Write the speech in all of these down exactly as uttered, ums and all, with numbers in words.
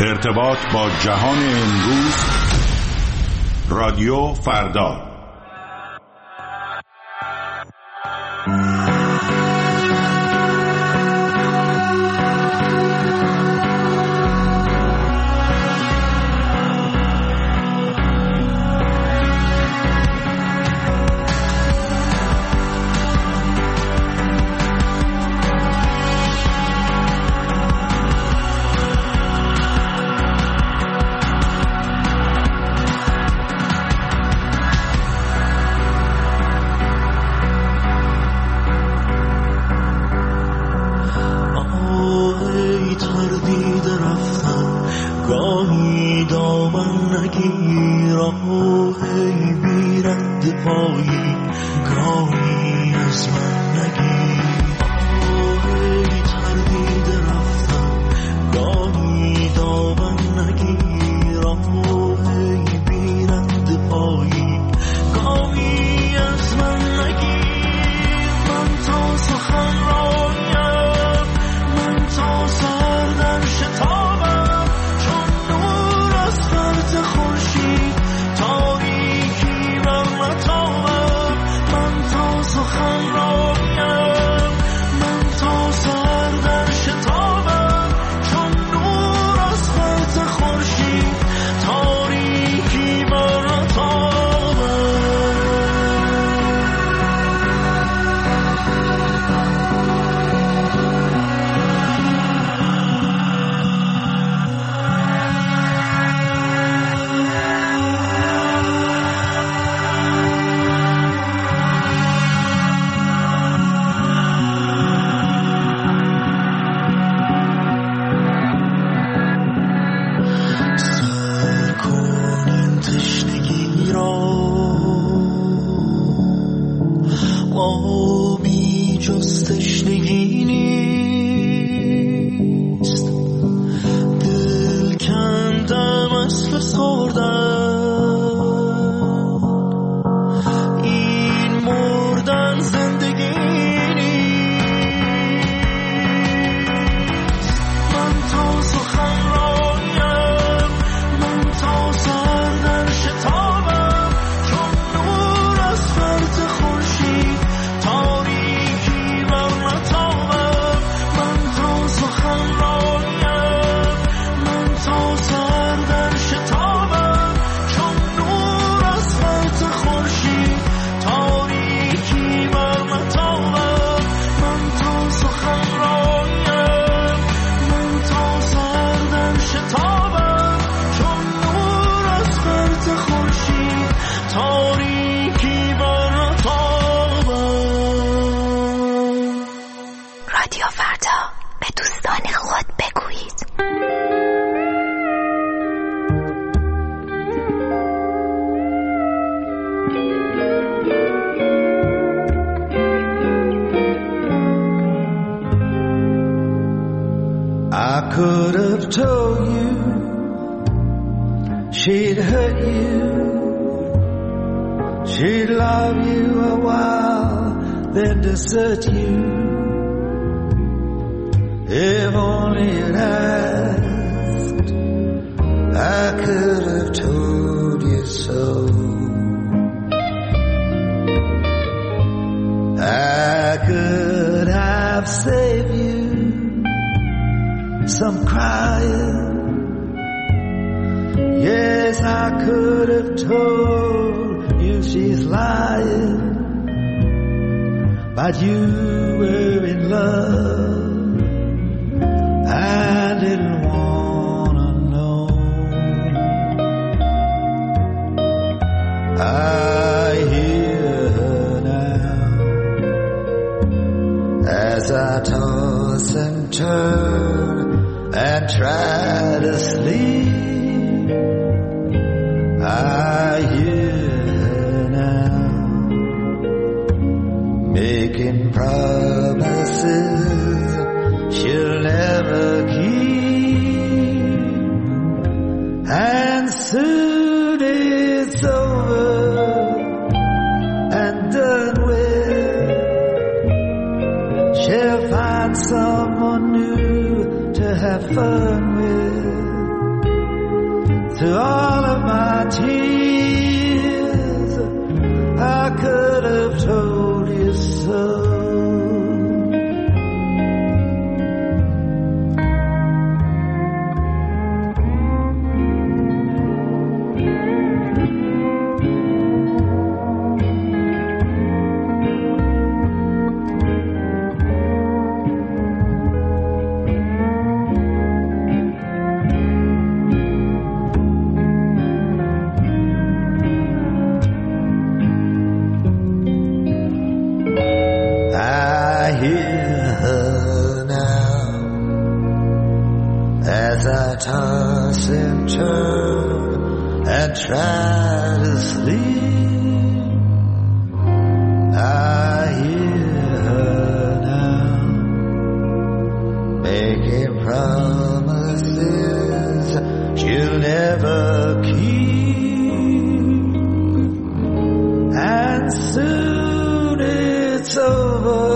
ارتباط با جهان امروز، رادیو فردا. Desert you, if only it asked, I could have told you so. I could have saved you some crying. Yes, I could have told you she's lying. But you were in love, I didn't wanna know. I hear her now as I toss and turn and try to sleep. I hear her now making promises she'll never keep, and soon it's over and done with. She'll find someone new to have fun with. through all of my tears, I could have told you so. Toss and turn and try to sleep. I hear her now making promises she'll never keep, and soon it's over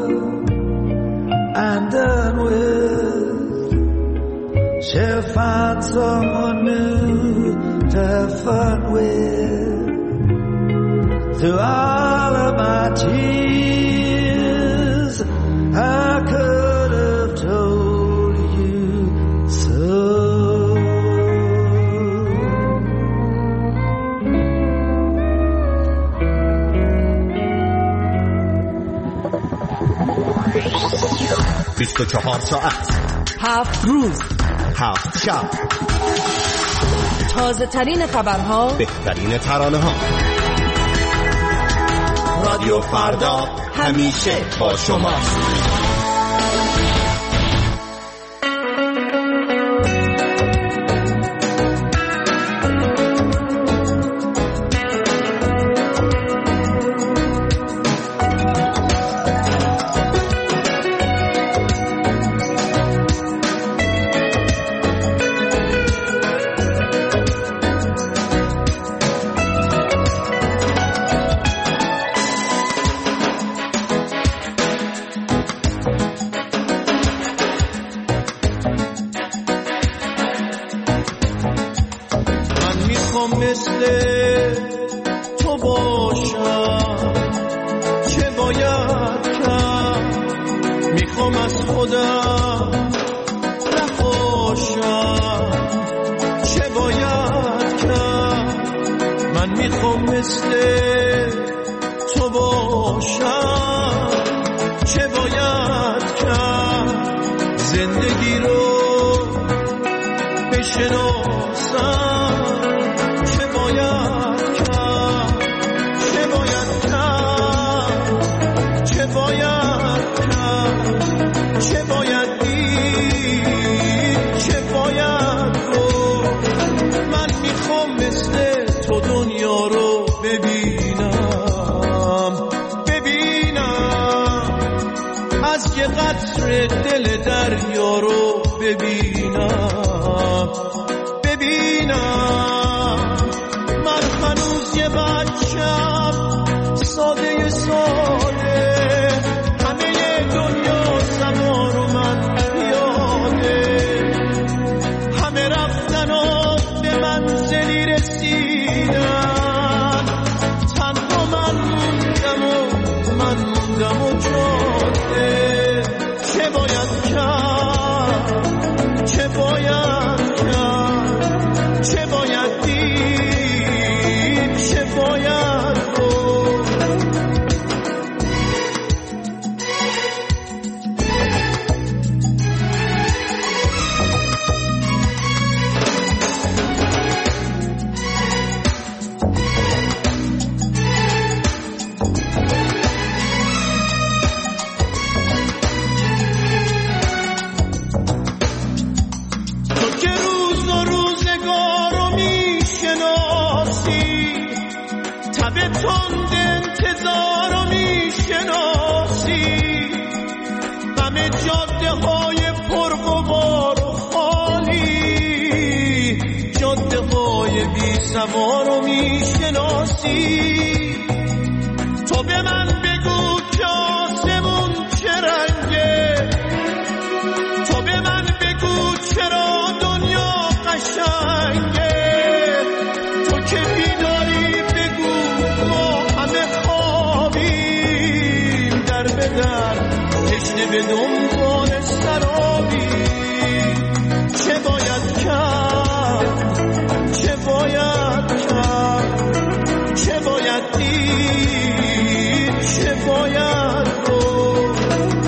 and done with. She'll find someone new to have fun with. Through all of my tears, I could have told you so. بیست و چهار ساعت، هفت روز، هفت شب، تازه ترین خبرها، بهترین ترانه ها. رادیو فردا همیشه با شماست. مثل تو باشم، چه باید کرد؟ میخوام از خودم نباشم، چه باید کرد؟ من میخوام مثل تو باشم، چه باید کرد؟ زندگی رو بشناسم، چه باید کرد؟ چه باید کرد؟ چه باید کرد؟ چه باید دید؟ چه باید گفت؟ من میخوام مثل تو دنیا رو ببینم، ببینم از یه قطره دل دریا رو ببینم، ببینم من هنوز یه بچم ساده ساده، همه دنیا زمان رو من یاده، همه رفتن و به منزلی رسیدن، تنها من موندم و من موندم و جاده. چه باید کرد؟ چه باید کرد؟ چه باید دید؟ چه باید گفت؟ به دنبال سرابی چه باید کرد چه باید کرد چه باید دید چه باید گفت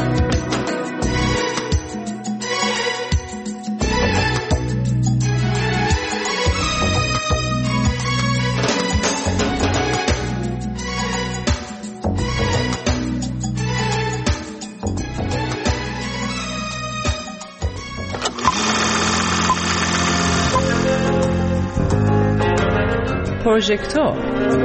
پروژکتور.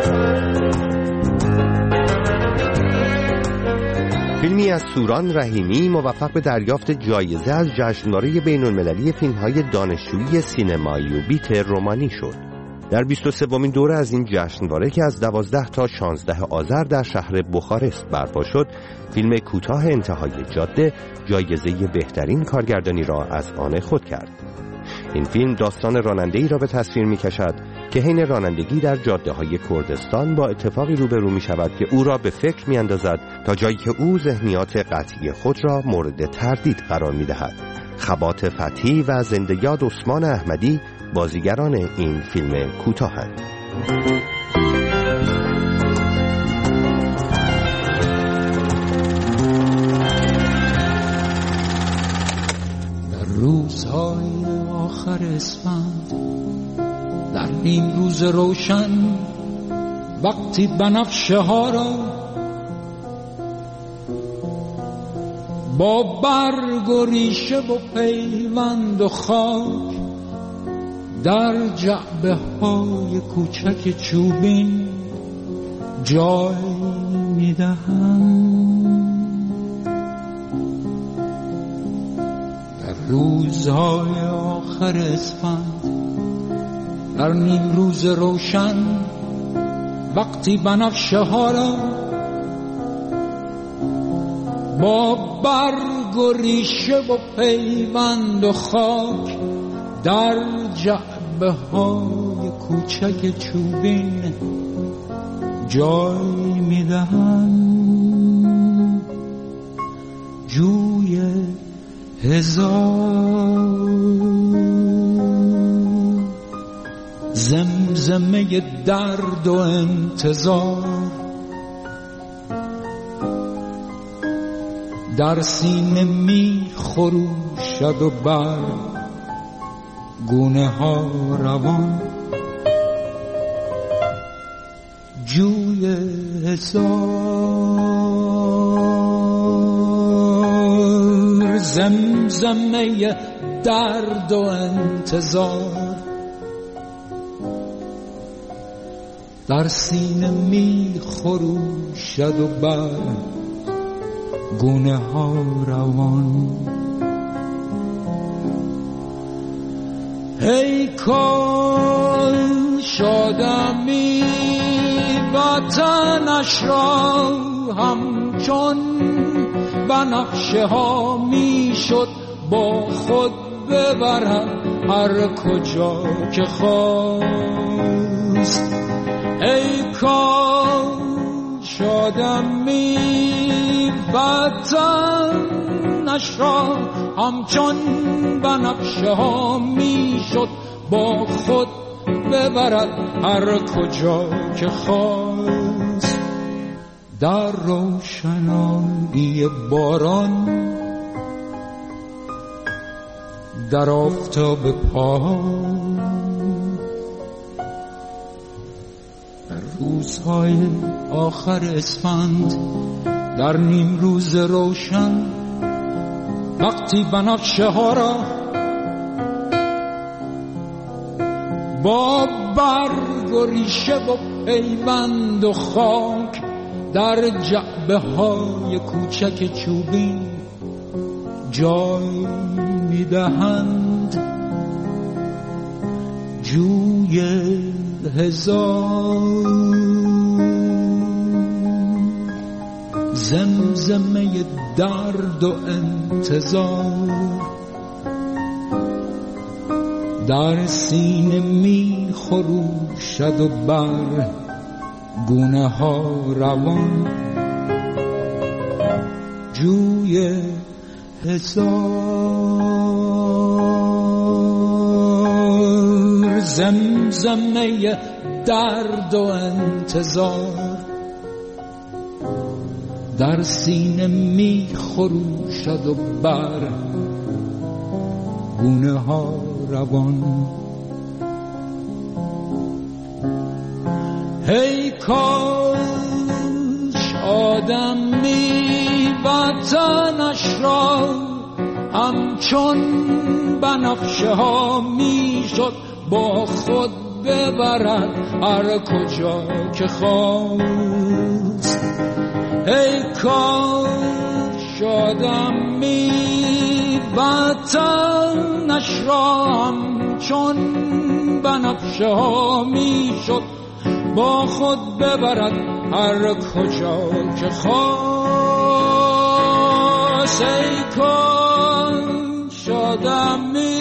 فیلمی از سوران رحیمی موفق به دریافت جایزه از جشنواره بین‌المللی فیلم‌های دانشجویی سینمایی و بیت رومانی شد. در بیست و سومین دوره از این جشنواره که از دوازده تا شانزده آذر در شهر بخارست برپا شد، فیلم کوتاه انتهای جاده جایزه بهترین کارگردانی را از آن خود کرد. این فیلم داستان راننده‌ای را به تصویر می‌کشد که حین رانندگی در جاده‌های کردستان با اتفاقی روبرو می‌شود که او را به فکر می‌اندازد تا جایی که او ذهنیات قطعی خود را مورد تردید قرار می‌دهد. خبات فتحی و زنده یاد عثمان احمدی بازیگران این فیلم کوتاهند. در روزهای آخر اسفند، در نیم روز روشن، وقتی بنفشه ها را با برگ و ریشه و پیوند و خاک در جعبه های کوچک چوبین جای میدهم. در روزهای آخر اسفند، در نیم روز روشن، وقتی بنفشه ها را با برگ و ریشه و پیوند و خاک در جعبه های کوچک چوبین جای میدهم. جوی هزار زمزمه درد و انتظار در سینه می خروشد و بر گونه ها روان. جوی هزار زمزمه درد و انتظار در سینه می خروشد و بر گونه ها روان. ای کاش آدمی وطنش را همچون بنفشه ها می شد با خود ببرد هر کجا که خواست. ای کاش آدمی وطنش را همچون بنفشه ها می شد با خود ببرد هر کجا که خواست. در روشنایی باران، در آفتاب پایان، در روزهای آخر اسفند، در نیم روز روشن، وقتی بنفشه ها را با برگ و ریشه و پیوند و خاک در جعبه های کوچک چوبین جای میدهند. جوی هزار زمزمه درد و انتظار در سینه می خروشد و بر گونه ها روان. جوی هزار زمزمه درد و انتظار در سینه می خروشد و بر گونه ها روان. هی کاش آدمی وطنش را همچون بنفشه ها می شد با خود ببرد هر کجا که خواست. ای کاش آدمی وطنش را همچون بنفشه ها می شد با خود ببرد هر کجا که خواست. ای کاش آدمی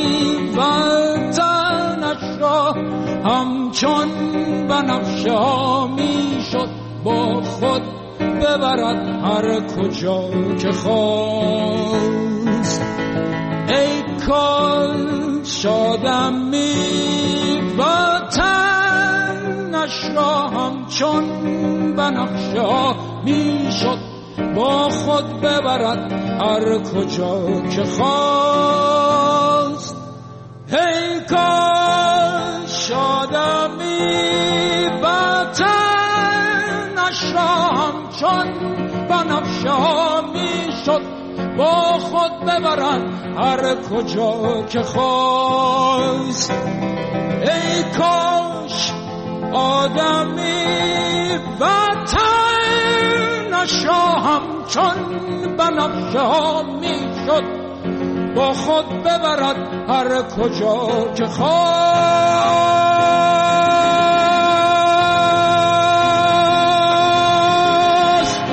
وطنش را همچون بنفشه ها می شد با خود ببرد هر کجا که خواست. ای کاش آدمی وطنش را همچون بنفشه ها می شد با خود ببرد هر کجا که خواست. ای کاش آدمی وطنش را همچون بنفشه ها می شد با خود ببرد هر کجا که خواست. ای کاش آدمی وطنش را همچون بنفشه ها می شد با خود ببرد هر کجا که خواست.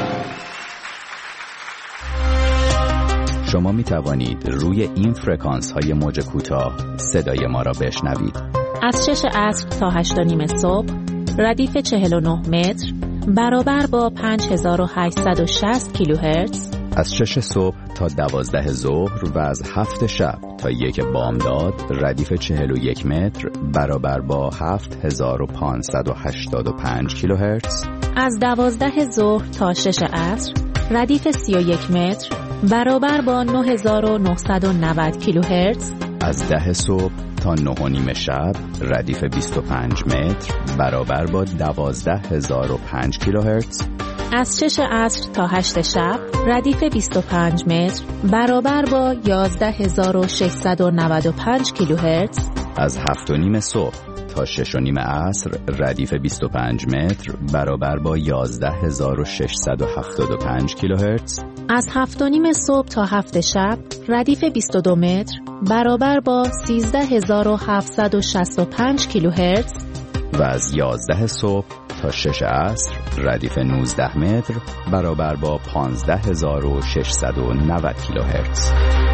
شما می توانید روی این فرکانس های موج کوتاه صدای ما را بشنوید. از شش عصر تا هشت و نیم صبح ردیف چهل و نه متر برابر با پنج هزار و هشتصد و شصت کیلوهرتز. از شش صبح تا دوازده ظهر و از هفت شب تا یک بامداد ردیف چهل و یک متر برابر با هفت هزار و پانصد و هشتاد و پنج کیلوهرتز. از دوازده ظهر تا شش عصر ردیف سی و یک متر برابر با نه هزار و نهصد و نود کیلوهرتز. از ده صبح تا نه و نیم شب ردیف بیست و پنج متر برابر با دوازده هزار و پنج کیلوهرتز. از شش عصر تا هشت شب ردیف بیست و پنج متر برابر با یازده هزار و ششصد و نود و پنج کیلوهرتز. از هفت و نیم صبح تا شش و نیم عصر ردیف بیست و پنج متر برابر با یازده هزار و ششصد و هفتاد و پنج کیلوهرتز. از هفت و نیم صبح تا هفت شب ردیف بیست و دو متر برابر با سیزده هزار و هفتصد و شصت و پنج کیلوهرتز. و از یازده صبح تا شش عصر ردیف نوزده متر برابر با پانزده هزار و ششصد و نود کیلوهرتز.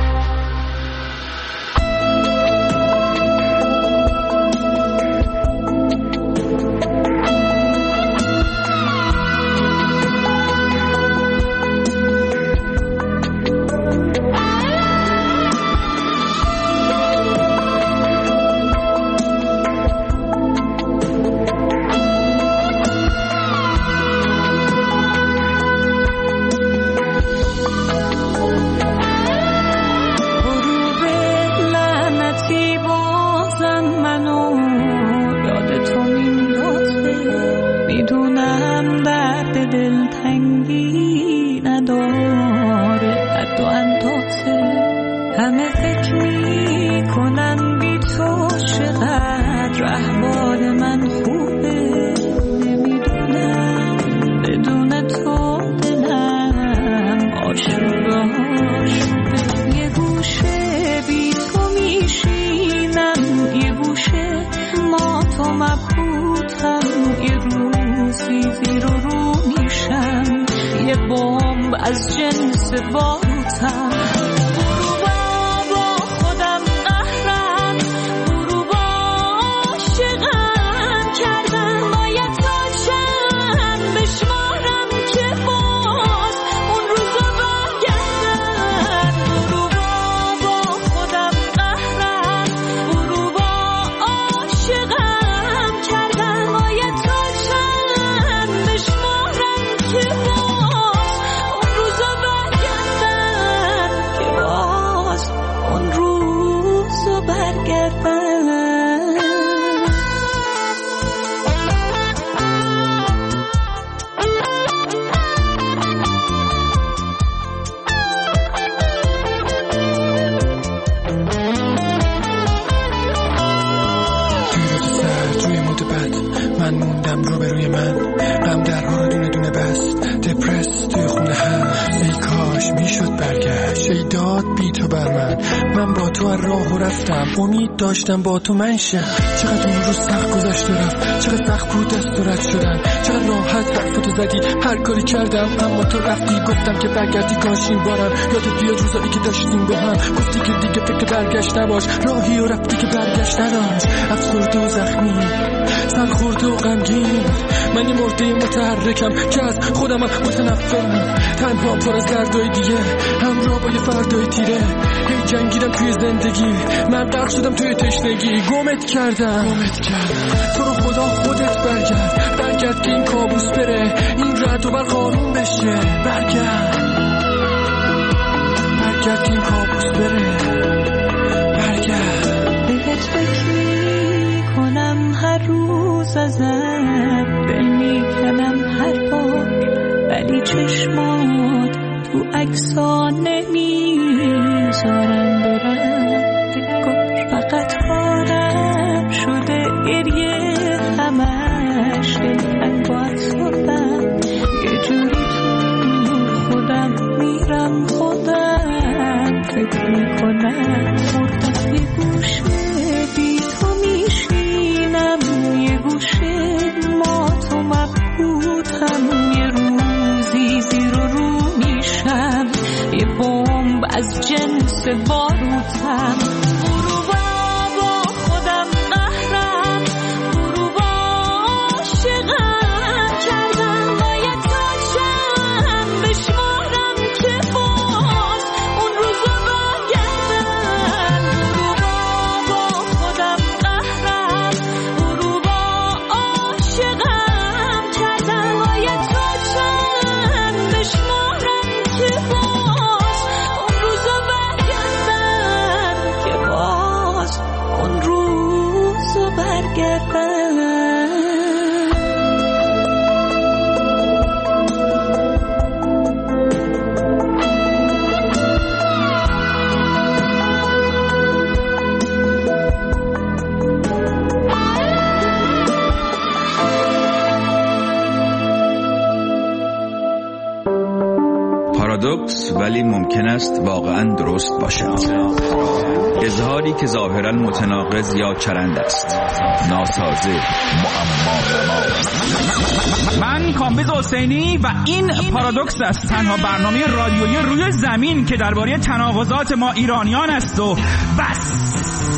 از جنس باطم دیدم روبروی من غم درها رو دونه دونه بست، دپرس توی خونه هم. ای کاش میشد برگشت، ای داد بی تو بر من. من با تو از راه رفتم، امید داشتم با تو منشم. چقدر اون روز سخت گذشت رفت، چقدر سخت بود دست و رد شدن، چقدر راحت حرفتو زدی هر کاری کردم اما تو رفتی. گفتم که برگردی کاش این بارم یادت بیاد روزایی که داشتیم با هم. گفتی که دیگه فکر برگشت نباش، راهی و رفتی که برگشت نداشت. افسرده و زخمی، سر خورده و غمگین، من یه مرده متحرکم که از خودم متنفرم. تنها پر از دردای دیگه، همراه با یه فردای تیره. هی جنگیدم توی زندگی، من غرق شدم توی تشنگی. گمت کردم گمت کردم تو رو خدا خودت برگرد، برگرد که این کابوس بره، این رد و برق آروم بشه. برگرد برگرد که این کابوس بره، برگرد. بهت فکر میکنم هر روز ازم، دل میکنم هر بار، ولی چشمات تو عکس‌ها نمیذارم برم. فقط حالم شده گریه همش، دلتنگ با افسردم، یه جوری تو خودم میرم، خودم فکر میکنم مردم. یه گوشه بی تو میشینم، یه گوشه ما تو مبهوتم، یه روزی زیر و رو میشم، یه بمب از جنس باروتم. پارادوکس ولی ممکن است واقعا درست باشد. اظهاری که ظاهرا متناقض یا چرند است، ناسازه، معما. من کامبیز حسینی و این پارادوکس است، تنها برنامه رادیویی روی زمین که درباره تناقضات ما ایرانیان است و بس.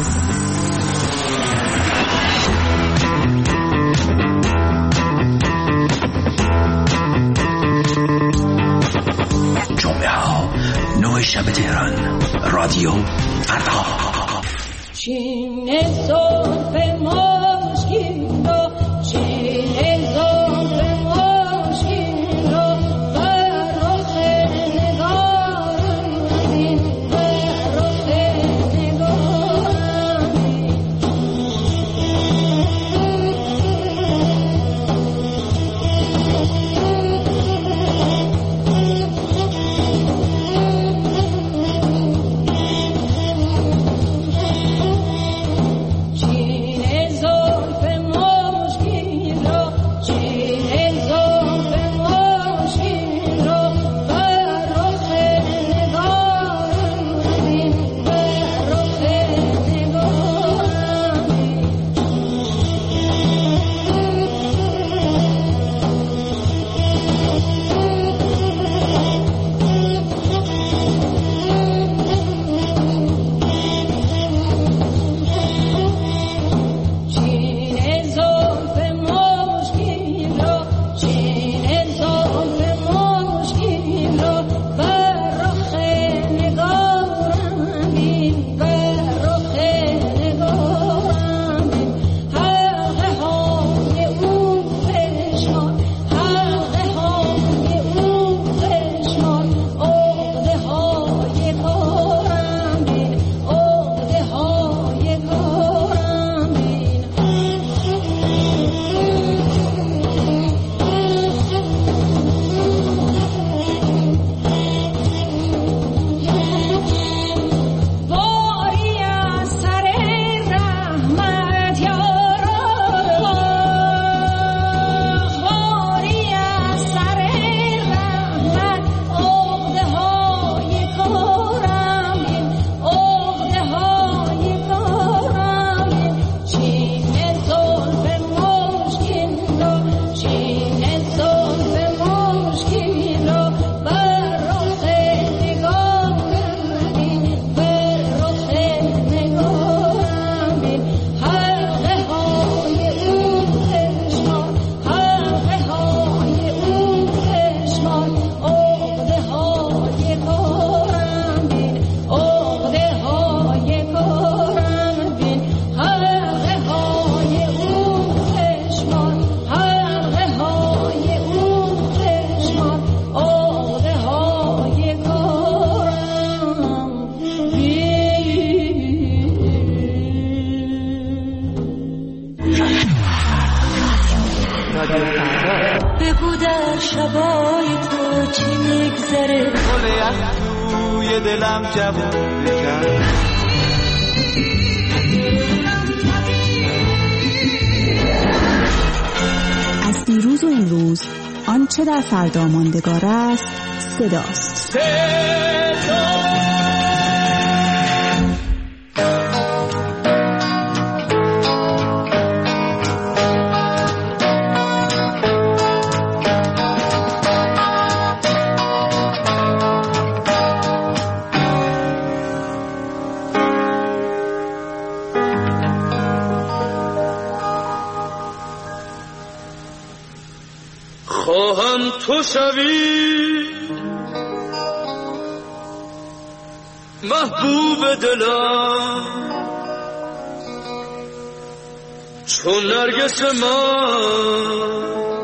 جمعه ها نه شب تهران، رادیو فردا. چین زلف مشکین را، چین زلف مشکین را، بر رخ نگارم این، بر رخ نگارم چین زلف در شبای تو چی میگذره گل یخ توی دلم جوون کرد از دیروز و امروز آنچه در فردا ماندگار است صداست. صدا خواهم تو شوی محبوب دلم چون نرگس من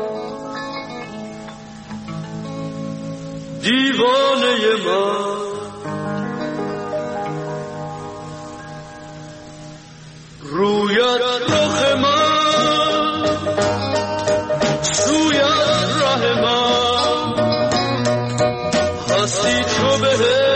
دیوانه من رویت رخ من سویت ره من هستی تو به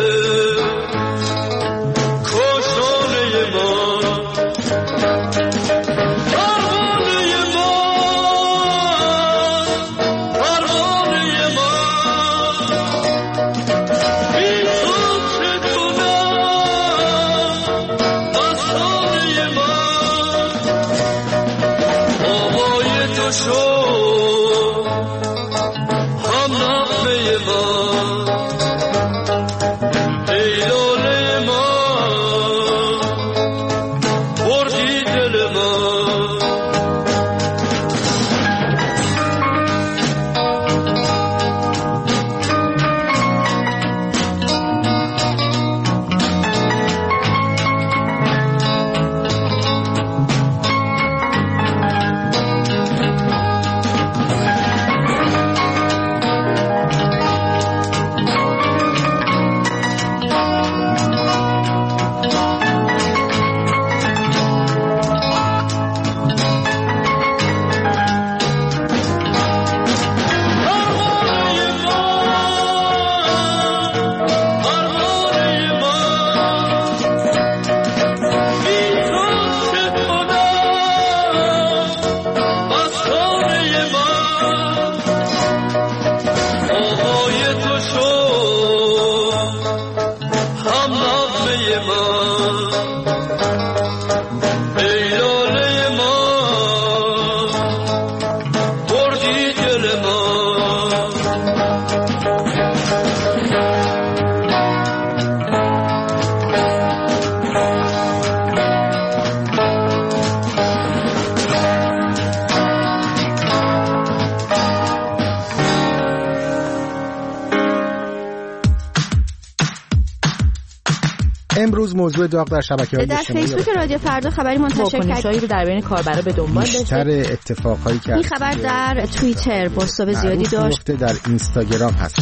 امروز موضوع داغ در شبکه‌های در فیسبوک رادیو فردا خبری منتشر کرد رو در بین کاربرا به دنبال داشت. بیشتر اتفاقایی که این خبر در توییتر پست زیادی داشت. در اینستاگرام هست.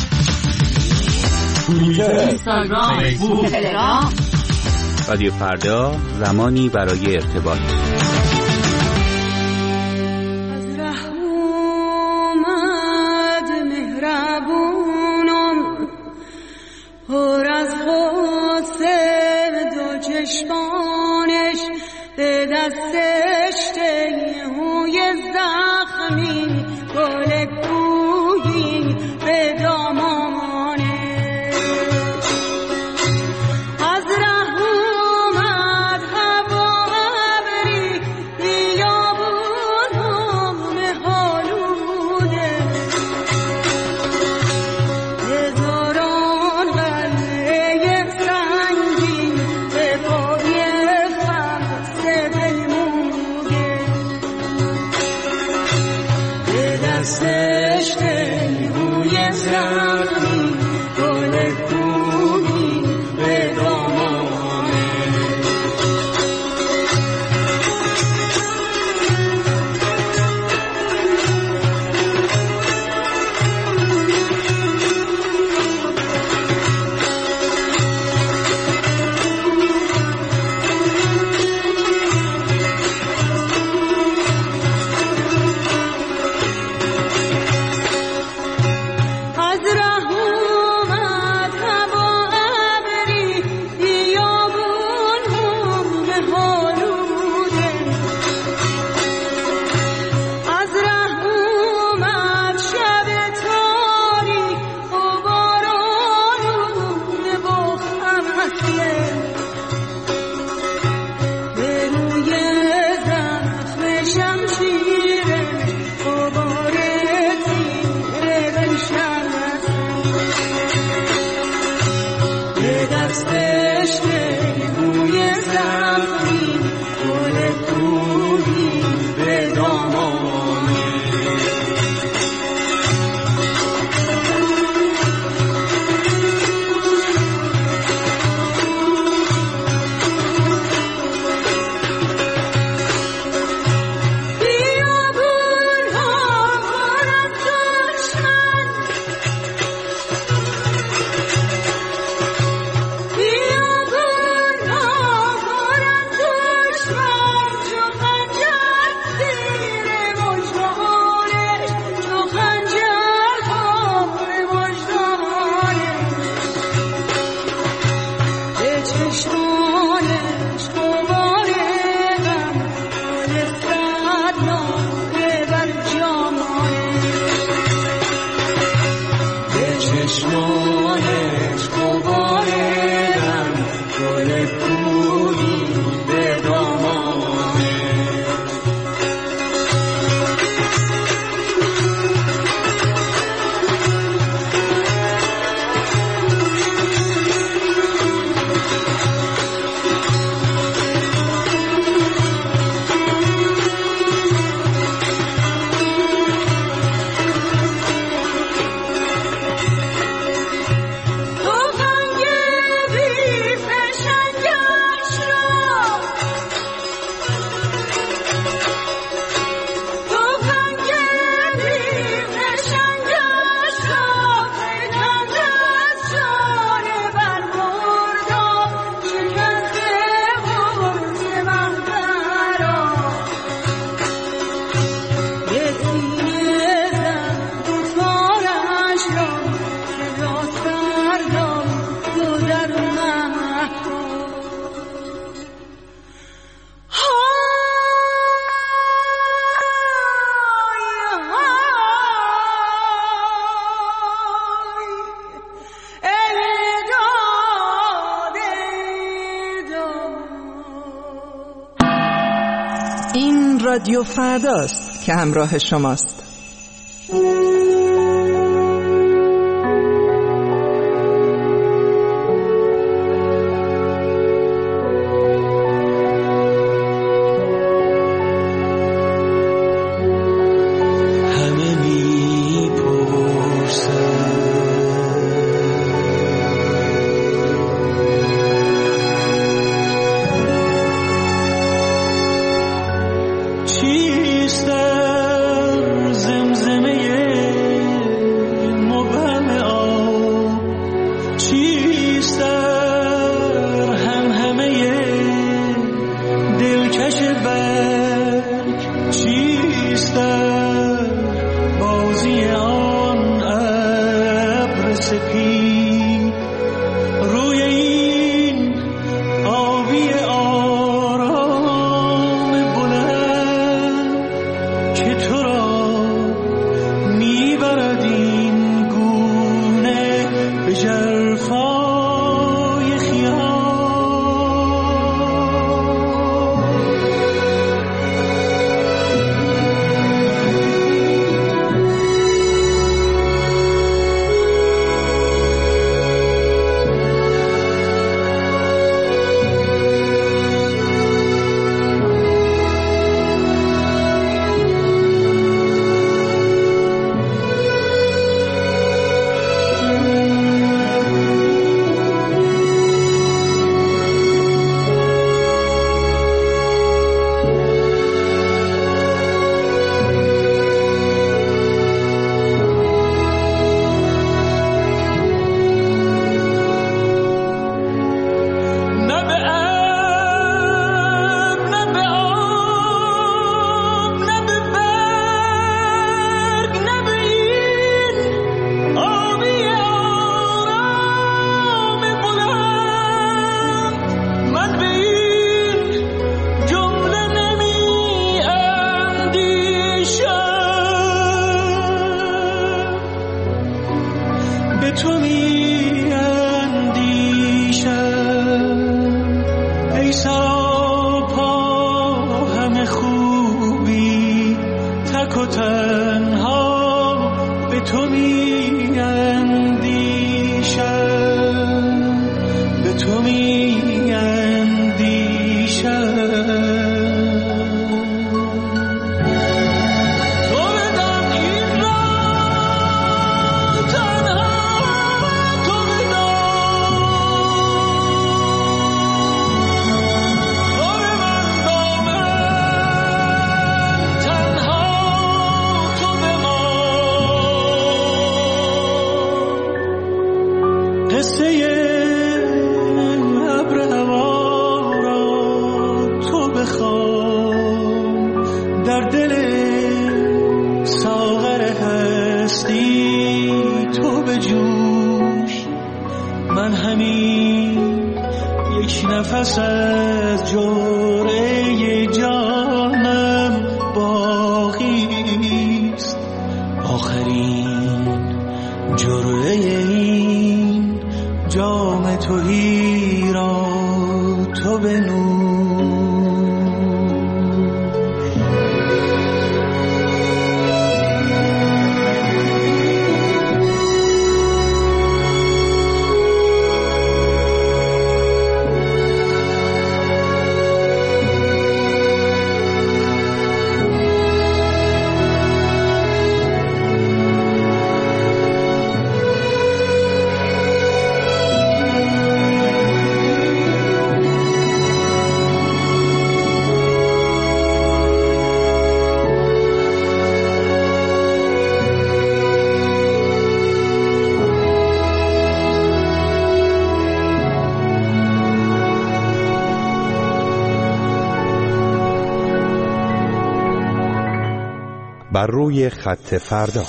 توییتر، اینستاگرام، فیسبوک، تلگرام. رادیو فردا زمانی برای ارتباط. چشمانش به دستش تیهوی زخمی گل کوهی به دامانش از ره اومد هوا ابری بیابون هم حالوده هزاران قلعه سنگین به پای خمسه بمونه گل کوهی به دامانه. رادیو فرداست که همراه شماست. در دل ساغر هستی تو به جوش، من همین یک نفس از جرعه جانم باقیست، آخرین جرعه این جام تویی را تو بنوش. بر روی خط فردا.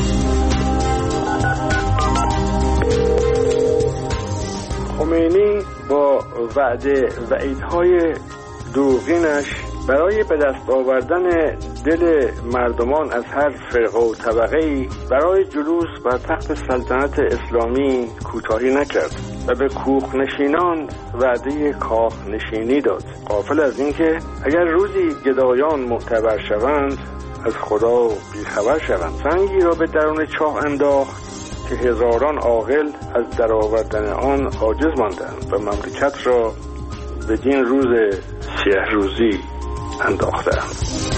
خمینی با وعده وعیدهای دروغینش برای به دست آوردن دل مردمان از هر فرقه و طبقه‌ای برای جلوس بر تخت سلطنت اسلامی کوتاهی نکرد و به کوخ نشینان وعده کاخ نشینی داد، غافل از اینکه اگر روزی گدایان معتبر شوند از خدا بیخبر شوند. سنگی را به درون چاه انداخت که هزاران عاقل از درآوردن آن عاجز ماندند و مملکت را بدین روز سیه روزی انداختند.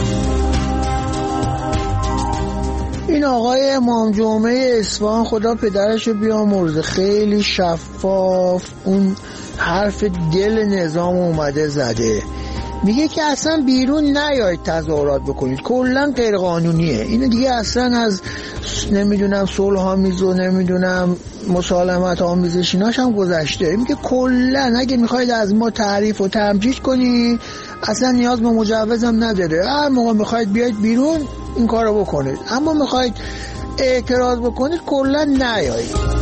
این آقای امام جمعه اصفهان خدا پدرشو بیامرزه، خیلی شفاف اون حرف دل نظام اومده زده، میگه که اصلا بیرون نیایید تظاهرات بکنید، کلا غیر قانونیه. اینو دیگه اصلا از نمیدونم صلح آمیز و نمیدونم مسالمت آمیزش ایناش هم گذشته. میگه کلا اگه میخواید از ما تعریف و تمجید کنید اصلا نیاز به مجوزم نداره، هر موقع میخواید بیاید بیرون این کارو بکنید، اما میخواید اعتراض بکنید کلا نیایید.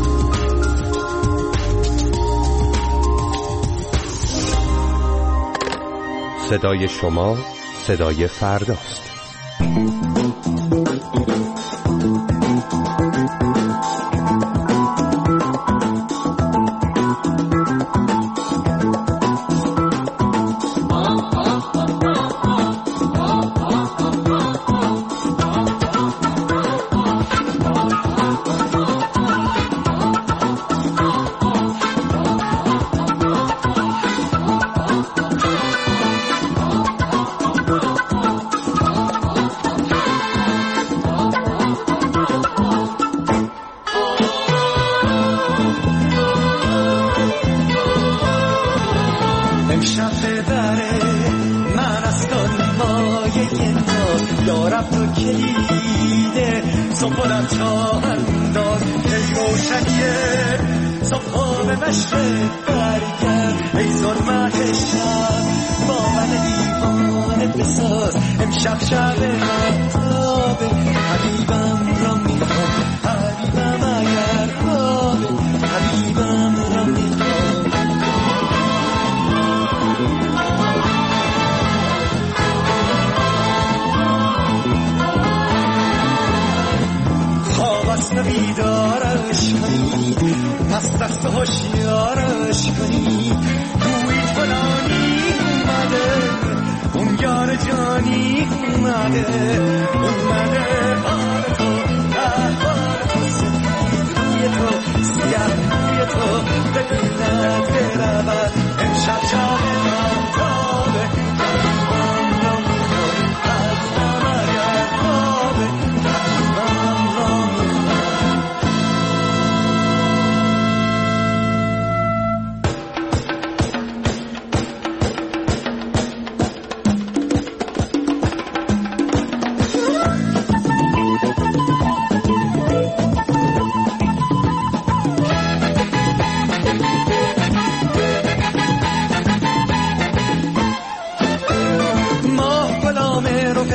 صدای شما صدای فرداست. بیدارش کنید، پس دست هوشیارش کنید، گویید فلانی اومده، اون یار جانی اومده، اومده بار تو، احوال تو، سفید روی تو، سیاه روی تو، ببیند برود امشب شب مهتابه، قلبم را میخواد از غم اگر خوابه، قلبم را میخواد.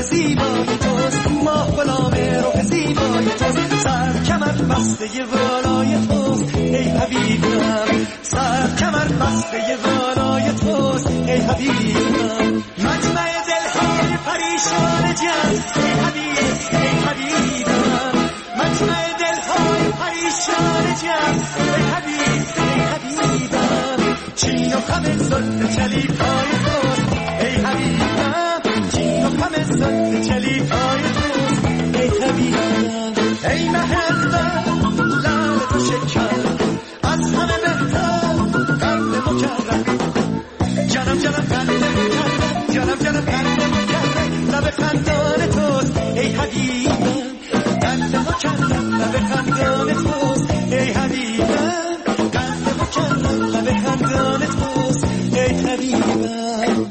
زیبای توست، ماه غلام رخ زیبای توست، سر کمر بسته والای توست ای حبیبم، سر کمر بسته والای توست ای حبیبم، مجمع دلهای پریشان جان ای حبیب ای حبیبم، مجمع دلهای پریشان جان ای حبیب ای حبیبم، چین و خم زلف چلیپای توست ای حبیبم، چین و خم زلف چلیپای توست ای حبیبم، ای محبت لال تو شکر از همه بهتر قلب مکرم، جانم جانم قلب مکرم، جانم جانم قلب مکرم، لب خندان توست ای حبیبم، قلب مکرم لب خندان توست ای حبیبم، قلب مکرم لب خندان توست ای حبیبم.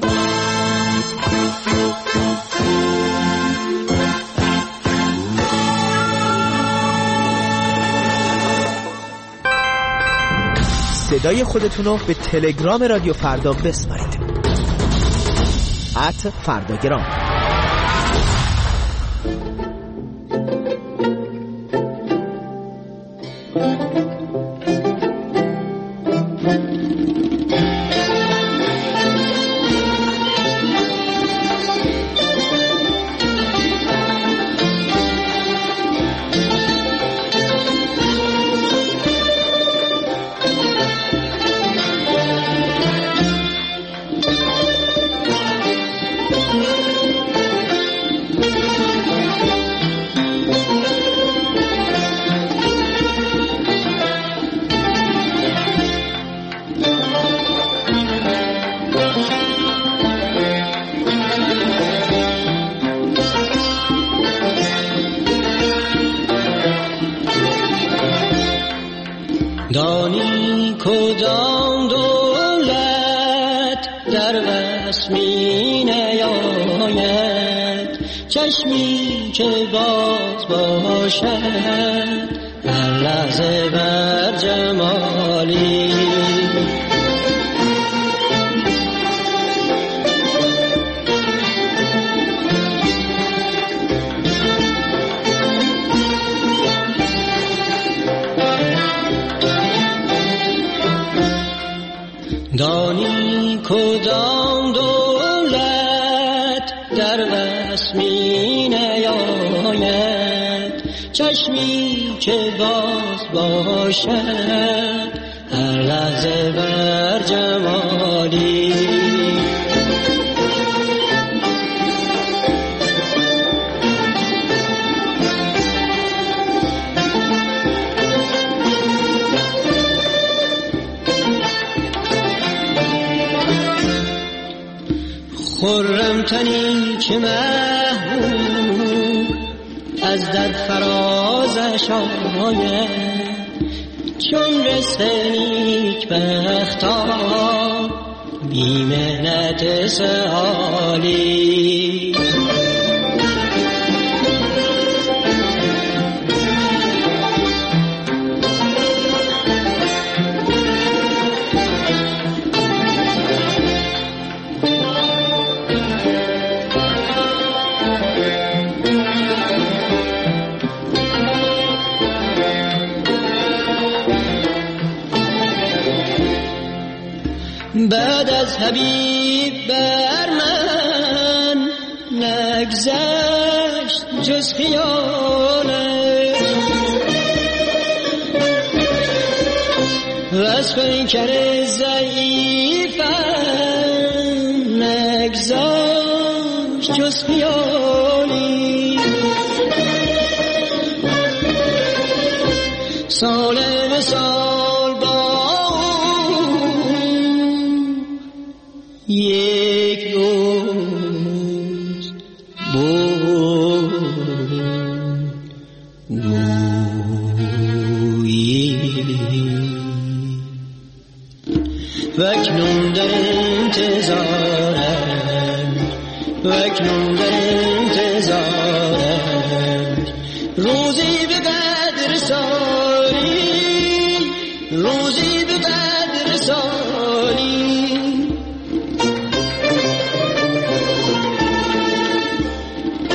صدای خودتون رو به تلگرام رادیو فردا بسپارید. ات فرداگرام. دانی کدام دولت در وسمی نیاید، چشمی که باز باشد هر لحظه بر جمالی، دانی کدام دولت در وسمی نیاید، چشمی که باز باشد هر لحظه بر جمالی، خرم تنی که محبوب از در فرازش آید، چون رسته نیک بختان بی محنت سالی، بعد از حبیب بر من نگذشت جز خیالت، وصف این کر ضعیفم نگذشت جز خیالی، سال مثال با یک روز بود و اکنون در انتظارم، و اکنون در انتظارم روزی به بدر سالی، روزی به بدر سالی،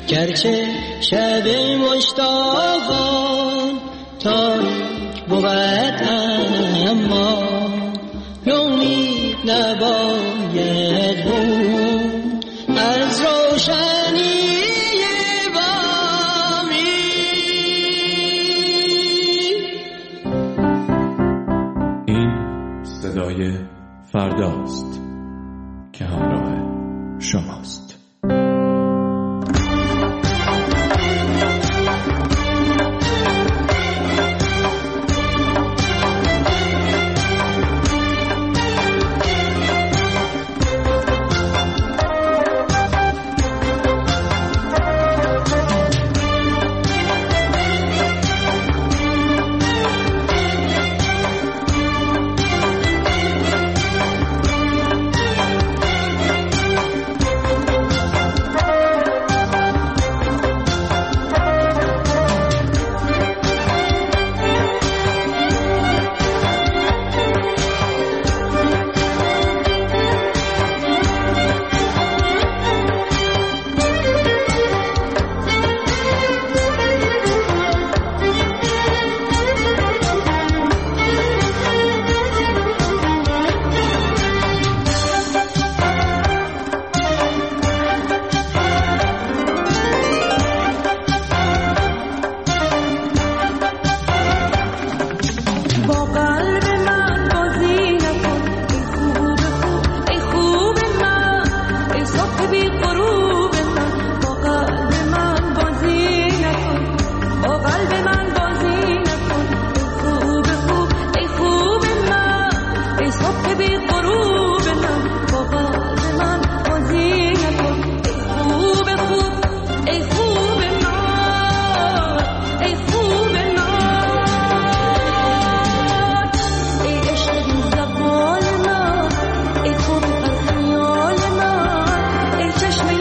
گرچه شب مشتاقان تاریک بود اما امید نباید بود از روشنی بامی. این صدای فرداست که همراه شماست. چشم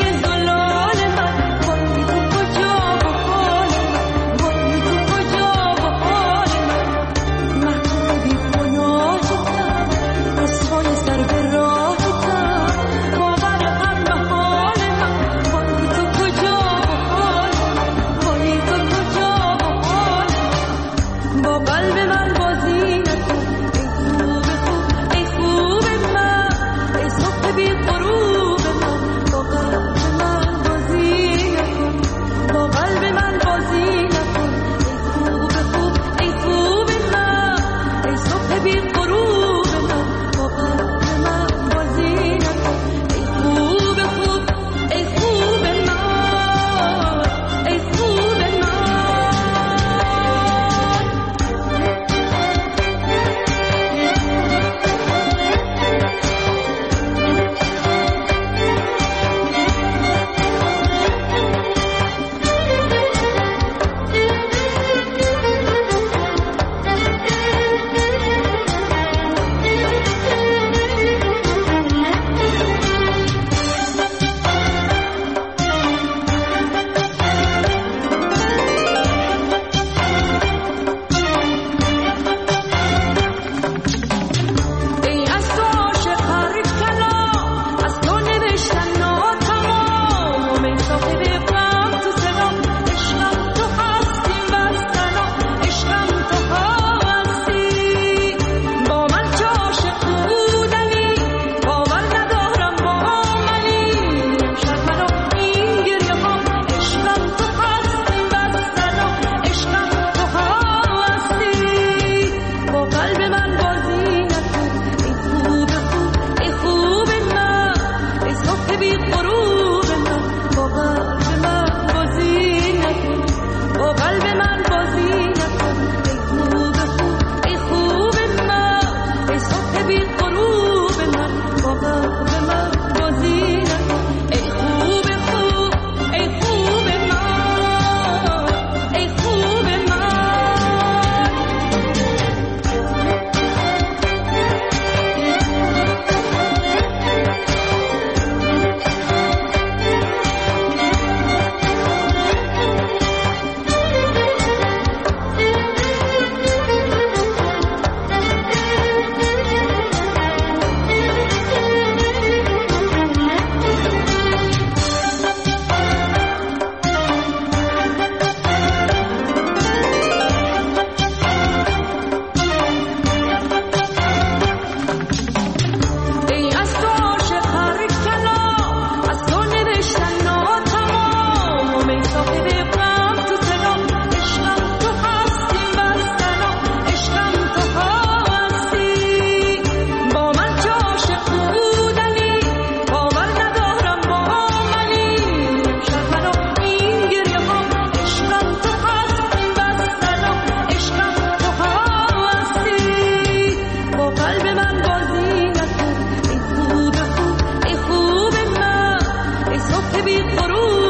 بی غرور